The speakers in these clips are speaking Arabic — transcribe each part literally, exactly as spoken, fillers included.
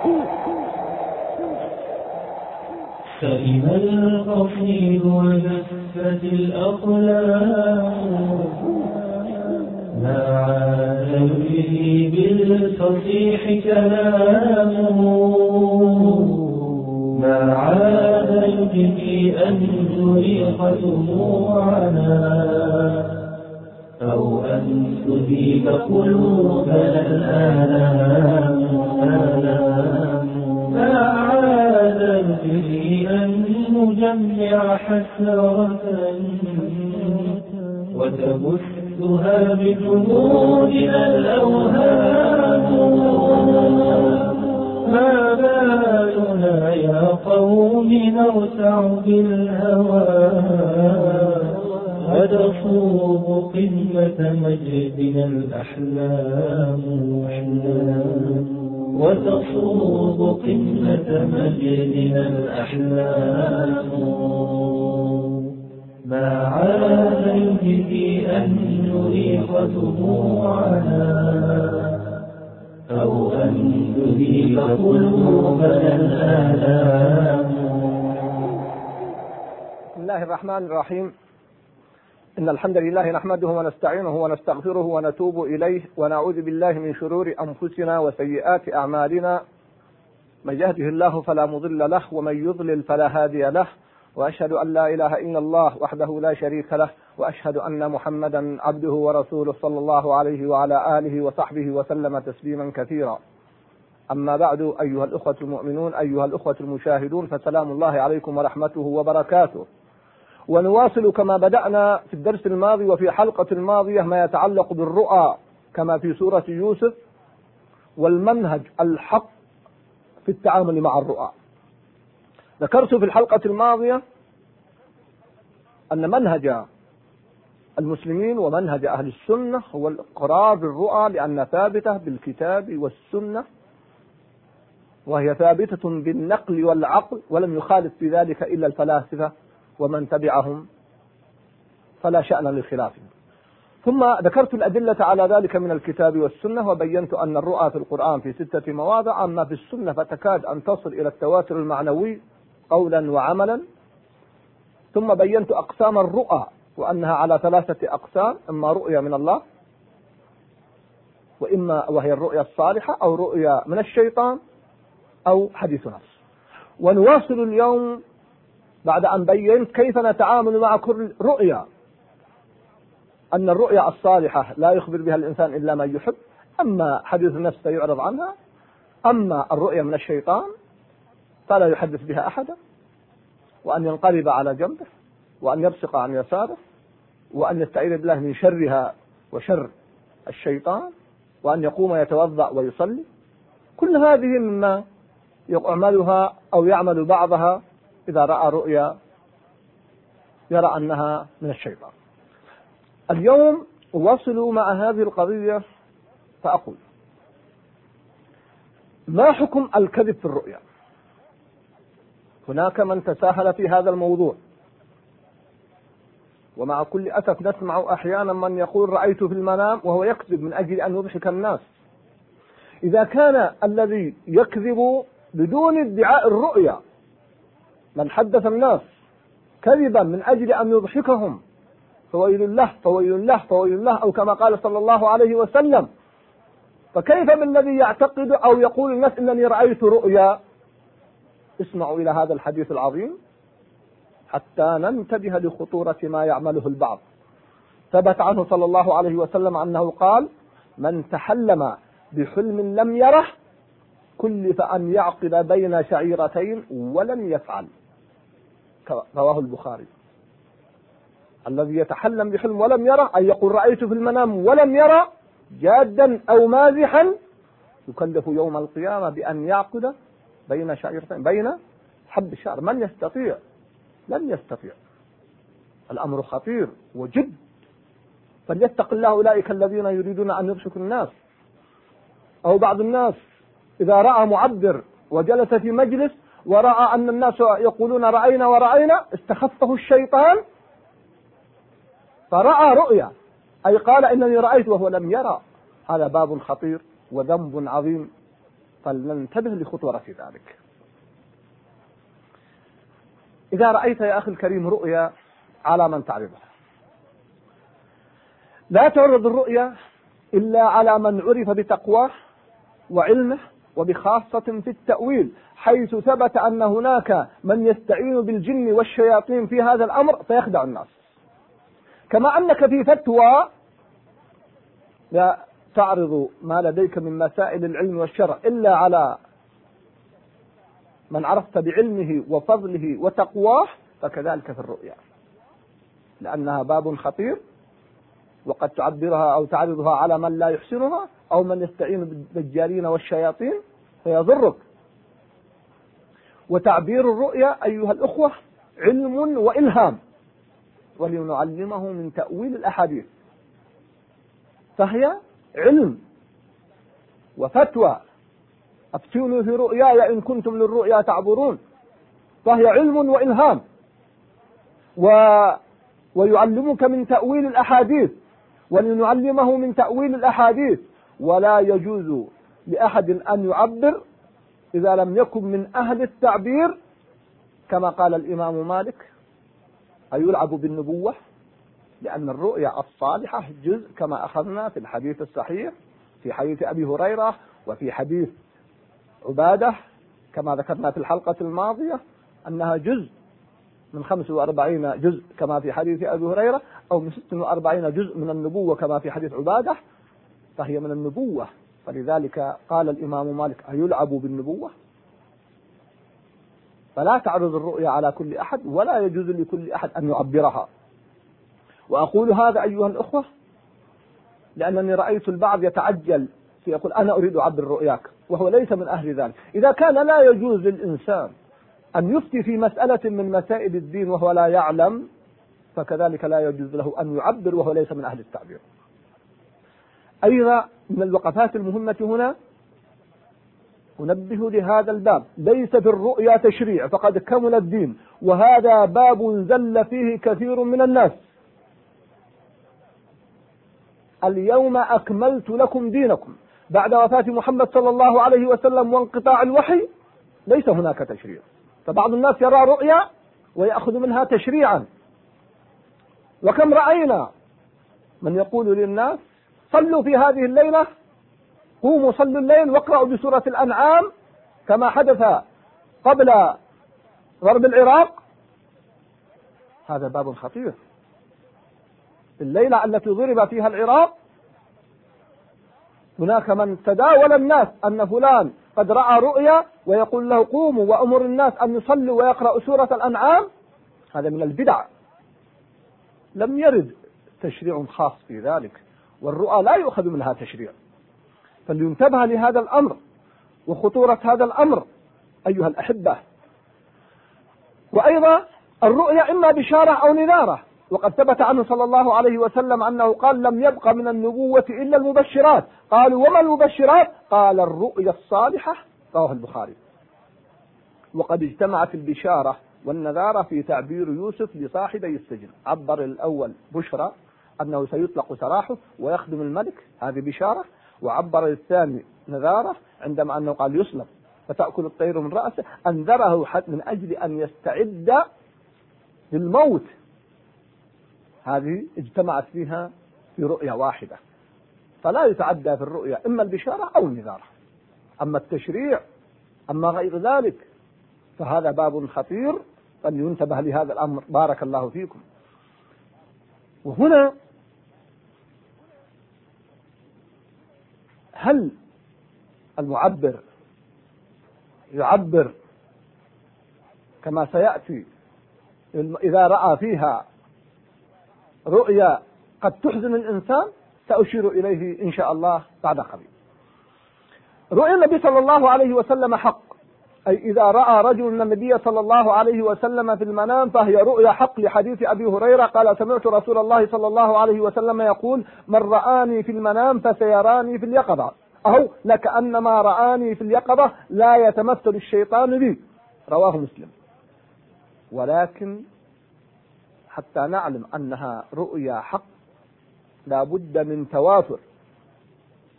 فإذا القصيد وجفت الأقلام ما عاد به بالفصيح كلامه، ما عاد به أن تريق دموعنا أو أن تذيب قلوبنا الآلام. ما عاد به أن نجمع حسرة وتبثها بجنودنا الأوهام. ما بالنا يا قوم نرتع بالهوى وتصوب قمة مجدنا الأحلام، وتصوب قمة مجدنا الأحلام. ما عاد به أن نريق دموعنا أو أن تذيب قلوبنا الآلام. بسم الله الرحمن الرحيم. إن الحمد لله نحمده ونستعينه ونستغفره ونتوب إليه ونعوذ بالله من شرور أنفسنا وسيئات أعمالنا. من يهده الله فلا مضل له ومن يضلل فلا هادي له، وأشهد أن لا إله إلا الله وحده لا شريك له، وأشهد أن محمدا عبده ورسوله صلى الله عليه وعلى آله وصحبه وسلم تسليما كثيرا. أما بعد، أيها الأخوة المؤمنون، أيها الأخوة المشاهدون، فسلام الله عليكم ورحمته وبركاته. ونواصل كما بدأنا في الدرس الماضي وفي حلقة الماضية ما يتعلق بالرؤى كما في سورة يوسف، والمنهج الحق في التعامل مع الرؤى. ذكرت في الحلقة الماضية أن منهج المسلمين ومنهج أهل السنة هو الإقرار بالرؤى، لأنها ثابتة بالكتاب والسنة، وهي ثابتة بالنقل والعقل، ولم يخالف في ذلك إلا الفلاسفة ومن تبعهم، فلا شأن لخلافهم. ثم ذكرت الأدلة على ذلك من الكتاب والسنة، وبينت أن الرؤى في القرآن في ستة مواضع، أما في السنة فتكاد أن تصل إلى التواتر المعنوي قولا وعملا. ثم بينت أقسام الرؤى وأنها على ثلاثة أقسام: إما رؤيا من الله، وإما وهي الرؤيا الصالحة، أو رؤيا من الشيطان، أو حديث نفس. ونواصل اليوم بعد أن بينت كيف نتعامل مع كل رؤيا، أن الرؤيا الصالحة لا يخبر بها الإنسان إلا من يحب، أما حديث النفس يعرض عنها، أما الرؤيا من الشيطان فلا يحدث بها أحدا، وأن ينقلب على جنبه، وأن يبصق عن يساره، وأن يستعيذ بالله من شرها وشر الشيطان، وأن يقوم يتوضأ ويصلي. كل هذه مما يعملها أو يعمل بعضها إذا رأى رؤيا يرى أنها من الشيطان. اليوم أواصل مع هذه القضية فأقول: ما حكم الكذب في الرؤيا؟ هناك من تساهل في هذا الموضوع، ومع كل أسف نسمع أحيانا من يقول رأيت في المنام وهو يكذب من أجل أن يضحك الناس. إذا كان الذي يكذب بدون ادعاء الرؤيا من حدث الناس كذبا من أجل أن يضحكهم فويل له فويل له فويل له، أو كما قال صلى الله عليه وسلم، فكيف بالذي يعتقد أو يقول الناس إنني رأيت رؤيا؟ اسمعوا إلى هذا الحديث العظيم حتى ننتبه لخطورة ما يعمله البعض. ثبت عنه صلى الله عليه وسلم أنه قال: من تحلم بحلم لم يره كلف أن يعقد بين شعيرتين ولن يفعل. رواه البخاري. الذي يتحلم بحلم ولم يره، أي يقول رأيت في المنام ولم يرى، جادا أو مازحا، يكلف يوم القيامة بأن يعقد بين شعيرتين، بين حب الشعر. من يستطيع؟ لن يستطيع. الأمر خطير وجد، فليتق الله أولئك الذين يريدون أن يضحكوا الناس. أو بعض الناس إذا رأى معبر وجلس في مجلس ورأى أن الناس يقولون رأينا ورأينا، استخفه الشيطان فرأى رؤيا، أي قال إنني رأيت وهو لم يرى. هذا باب خطير وذنب عظيم فلننتبه لخطورة ذلك. إذا رأيت يا أخي الكريم رؤيا على من تعرضها، لا تعرض الرؤيا إلا على من عرف بتقواه وعلمه، وبخاصة في التأويل، حيث ثبت أن هناك من يستعين بالجن والشياطين في هذا الأمر فيخدع الناس. كما أنك في فتوى لا تعرض ما لديك من مسائل العلم والشرع إلا على من عرفت بعلمه وفضله وتقواه، فكذلك في الرؤيا، لأنها باب خطير، وقد تعبرها أو تعرضها على من لا يحسنها أو من يستعين بالدجالين والشياطين فيضرك. وتعبير الرؤيا أيها الأخوة علم وإلهام، ولنعلمه من تأويل الأحاديث، فهي علم وفتوى. أفتوني في رؤياي إن كنتم للرؤيا تعبرون، فهي علم وإلهام، و... ويعلمك من تأويل الأحاديث، ولنعلمه من تأويل الأحاديث. ولا يجوز لأحد أن يعبر إذا لم يكن من أهل التعبير، كما قال الإمام مالك أيلعب بالنبوة، لأن الرؤيا الصالحة جزء كما أخذنا في الحديث الصحيح في حديث أبي هريرة وفي حديث عبادة كما ذكرنا في الحلقة الماضية أنها جزء من خمس وأربعين جزء كما في حديث أبي هريرة، أو من ست وأربعين جزء من النبوة كما في حديث عبادة، فهي من النبوة. فلذلك قال الإمام مالك أيلعب بالنبوة؟ فلا تعرض الرؤيا على كل أحد، ولا يجوز لكل أحد أن يعبرها. وأقول هذا أيها الأخوة لأنني رأيت البعض يتعجل يقول أنا أريد أعبر رؤياك وهو ليس من أهل ذلك. إذا كان لا يجوز للإنسان أن يفتي في مسألة من مسائل الدين وهو لا يعلم، فكذلك لا يجوز له أن يعبر وهو ليس من أهل التعبير. أيضا من الوقفات المهمة هنا أنبه لهذا الباب، ليس في الرؤيا تشريع فقد كمل الدين، وهذا باب زل فيه كثير من الناس. اليوم أكملت لكم دينكم، بعد وفاة محمد صلى الله عليه وسلم وانقطاع الوحي ليس هناك تشريع، فبعض الناس يرى رؤيا ويأخذ منها تشريعا. وكم رأينا من يقول للناس صلوا في هذه الليلة، قوموا صلوا الليل واقرأوا بسورة الأنعام كما حدث قبل ضرب العراق. هذا باب خطير. الليلة التي ضرب فيها العراق هناك من تداول الناس أن فلان قد رأى رؤيا ويقول له قوموا وأمر الناس أن يصلوا ويقرأوا سورة الأنعام. هذا من البدع، لم يرد تشريع خاص في ذلك، والرؤى لا يؤخذ منها تشريع. فلينتبه لهذا الأمر وخطورة هذا الأمر أيها الأحبة. وأيضا الرؤيا إما بشارة أو نذارة، وقد ثبت عنه صلى الله عليه وسلم أنه قال لم يبق من النبوة إلا المبشرات. قالوا وما المبشرات؟ قال الرؤيا الصالحة، رواه البخاري. وقد اجتمعت البشارة والنذارة في تعبير يوسف لصاحبي السجن، عبر الأول بشرى أنه سيطلق سراحه ويخدم الملك، هذه بشارة، وعبر الثاني نذارة عندما أنه قال يسلم فتأكل الطير من رأسه، أنذره من أجل أن يستعد للموت. هذه اجتمعت فيها في رؤيا واحدة، فلا يتعدى في الرؤيا إما البشارة أو النذارة. أما التشريع أما غير ذلك فهذا باب خطير، فلينتبه لهذا الأمر. بارك الله فيكم. وهنا هل المعبر يعبر كما سيأتي إذا رأى فيها رؤيا قد تحزن الإنسان؟ سأشير إليه إن شاء الله بعد قليل. رؤيا النبي صلى الله عليه وسلم حق، أي إذا رأى رجل النبي صلى الله عليه وسلم في المنام فهي رؤيا حق، لحديث أبي هريرة قال سمعت رسول الله صلى الله عليه وسلم يقول من رآني في المنام فسيراني في اليقظة، أو لكأنما رآني في اليقظة لا يتمثل الشيطان بي، رواه مسلم. ولكن حتى نعلم أنها رؤيا حق لا بد من تواتر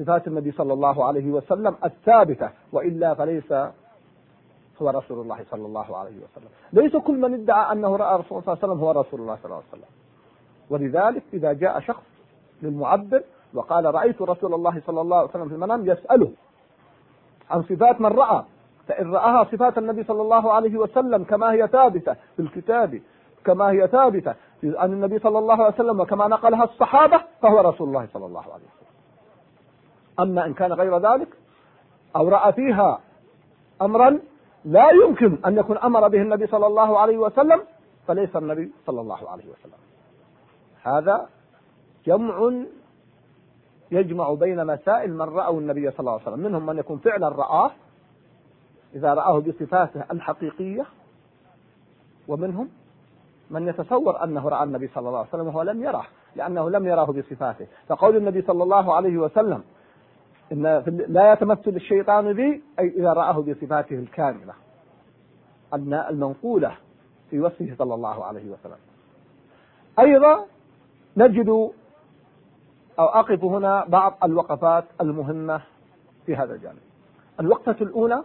صفات النبي صلى الله عليه وسلم الثابتة، وإلا فليس هو رسول الله صلى الله عليه وسلم. ليس كل من ادعى أنه رأى رسول الله صلى الله عليه وسلم هو رسول الله صلى الله عليه وسلم. ولذلك إذا جاء شخص للمعبر وقال رأيت رسول الله صلى الله عليه وسلم في المنام، يسأله عن صفات من رأى، فإن رآها صفات النبي صلى الله عليه وسلم كما هي ثابتة في الكتاب، كما هي ثابتة عن النبي صلى الله عليه وسلم وكما نقلها الصحابة، فهو رسول الله صلى الله عليه وسلم. أما إن كان غير ذلك أو رأى فيها أمرا لا يمكن أن يكون أمر به النبي صلى الله عليه وسلم، فليس النبي صلى الله عليه وسلم. هذا جمع يجمع بين مسائل من رأوا النبي صلى الله عليه وسلم. منهم من يكون فعلا رآه إذا رآه بصفاته الحقيقية، ومنهم من يتصور أنه رأى النبي صلى الله عليه وسلم وهو لم يره، لأنه لم يراه بصفاته. فقول النبي صلى الله عليه وسلم إن لا يتمثل الشيطان بي، أي إذا رآه بصفاته الكاملة المنقولة في وصفه صلى الله عليه وسلم. أيضا نجد أو أقف هنا بعض الوقفات المهمة في هذا الجانب. الوقفة الأولى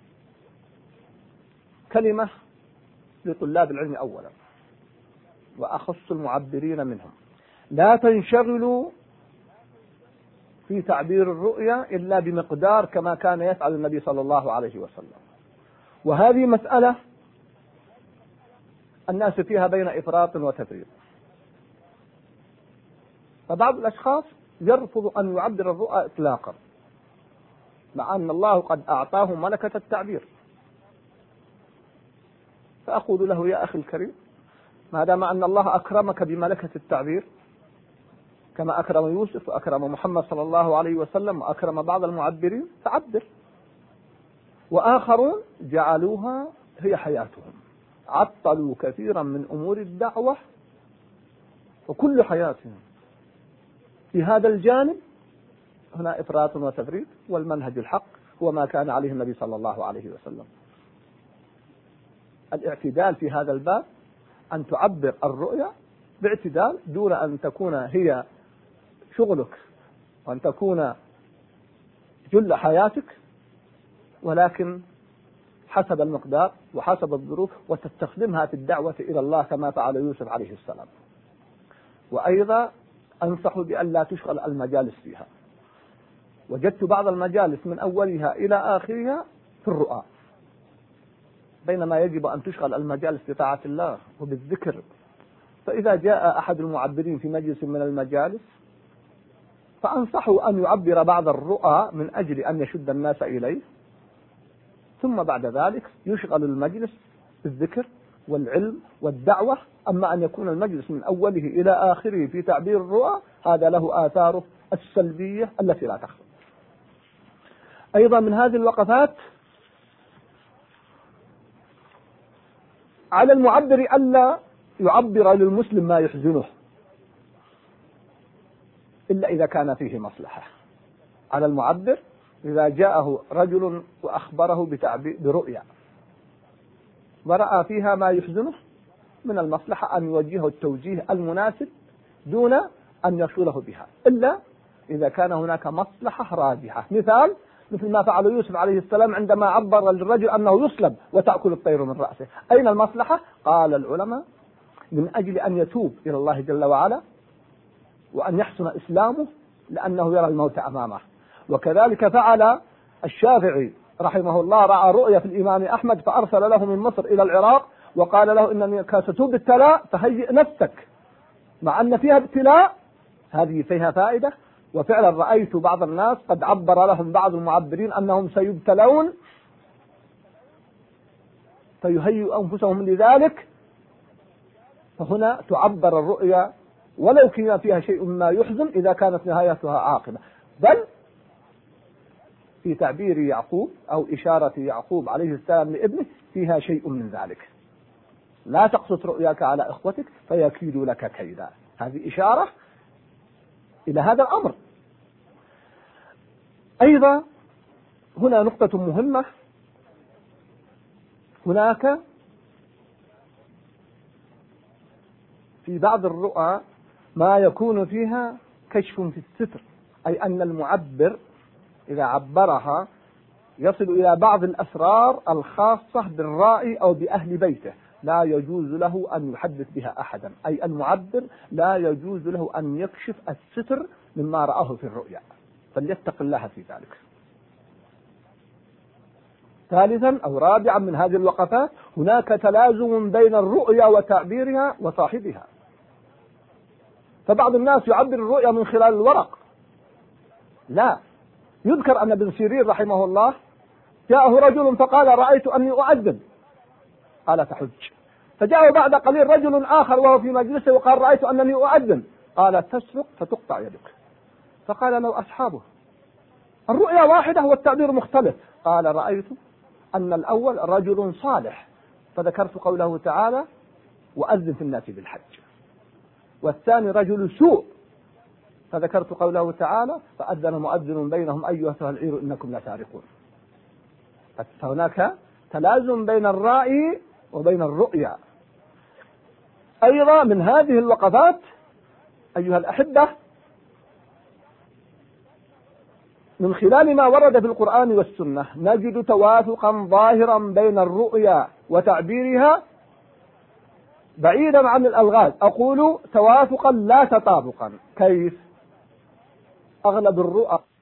كلمة لطلاب العلم أولا، وأخص المعبرين منهم: لا تنشغلوا في تعبير الرؤيا إلا بمقدار كما كان يفعل النبي صلى الله عليه وسلم. وهذه مسألة الناس فيها بين إفراط وتفريط. فبعض الأشخاص يرفض أن يعبر الرؤى إطلاقا، مع أن الله قد أعطاه ملكة التعبير. فأقول له: يا أخي الكريم، ما دام أن الله أكرمك بملكة التعبير كما أكرم يوسف وأكرم محمد صلى الله عليه وسلم وأكرم بعض المعبرين، فعبر. وآخرون جعلوها هي حياتهم، عطلوا كثيرا من أمور الدعوة، وكل حياتهم في هذا الجانب هنا إفراط وتفريط. والمنهج الحق هو ما كان عليه النبي صلى الله عليه وسلم. الاعتدال في هذا الباب أن تعبر الرؤيا باعتدال، دون أن تكون هي شغلك وأن تكون جل حياتك، ولكن حسب المقدار وحسب الظروف، وتستخدمها في الدعوة إلى الله كما فعل يوسف عليه السلام. وأيضا أنصح بأن لا تشغل المجالس فيها. وجدت بعض المجالس من أولها إلى آخرها في الرؤى، بينما يجب أن تشغل المجالس بطاعة الله وبالذكر. فإذا جاء أحد المعبرين في مجلس من المجالس فأنصحه أن يعبر بعض الرؤى من أجل أن يشد الناس إليه، ثم بعد ذلك يشغل المجلس بالذكر والعلم والدعوة. أما أن يكون المجلس من أوله إلى آخره في تعبير الرؤى، هذا له آثاره السلبية التي لا تخفى. أيضا من هذه الوقفات على المعبر ألا يعبر للمسلم ما يحزنه إلا إذا كان فيه مصلحة. على المعبر إذا جاءه رجل وأخبره بتعبير برؤيا ورأى فيها ما يحزنه، من المصلحة أن يوجهه التوجيه المناسب دون أن يشغله بها، إلا إذا كان هناك مصلحة راجحة. مثال مثل ما فعل يوسف عليه السلام عندما عبر للرجل أنه يصلب وتأكل الطير من رأسه. أين المصلحة؟ قال العلماء: من أجل أن يتوب إلى الله جل وعلا وأن يحسن إسلامه، لأنه يرى الموت أمامه. وكذلك فعل الشافعي رحمه الله، رأى رؤيا في الإمام أحمد فأرسل له من مصر إلى العراق وقال له: إنك ستوب ابتلاء فهيئ نفسك. مع أن فيها ابتلاء، هذه فيها فائدة. وفعلا رأيت بعض الناس قد عبر لهم بعض المعبرين أنهم سيبتلون فيهيئوا أنفسهم لذلك. فهنا تعبر الرؤيا ولو كان فيها شيء ما يحزن إذا كانت نهايتها عاقبة. بل في تعبير يعقوب أو إشارة يعقوب عليه السلام لابنه فيها شيء من ذلك: لا تقصد رؤياك على إخوتك فيكيدوا لك كيدا. هذه إشارة إلى هذا الأمر. أيضا هنا نقطة مهمة: هناك في بعض الرؤى ما يكون فيها كشف في الستر أي أن المعبر إذا عبرها يصل إلى بعض الأسرار الخاصة بالرائي أو بأهل بيته، لا يجوز له أن يحدث بها أحدا، أي المعبر لا يجوز له أن يكشف الستر مما رآه في الرؤيا، فليتق الله في ذلك. ثالثا أو رابعا من هذه الوقفات، هناك تلازم بين الرؤيا وتعبيرها وصاحبها. فبعض الناس يعبر الرؤيا من خلال الورق، لا. يذكر أن ابن سيرين رحمه الله جاءه رجل فقال رأيت أني أؤذن، قال تحج. فجاءه بعد قليل رجل آخر وهو في مجلسه وقال رأيت أنني أؤذن، قال تسرق فتقطع يدك. فقال له أصحابه الرؤيا واحدة والتعبير مختلف، قال رأيت أن الأول رجل صالح فذكرت قوله تعالى وأذن في الناس بالحج، والثاني رجل سوء فذكرت قوله تعالى فأذن مؤذن بينهم أيها العير إنكم لسارقون. فهناك تلازم بين الرأي وبين الرؤيا. أيضا من هذه الوقفات أيها الأحبة، من خلال ما ورد في القرآن والسنة نجد توافقا ظاهرا بين الرؤيا وتعبيرها بعيدا عن الألغاز. أقول توافقا لا تطابقا. كيف؟ أغلب الرؤى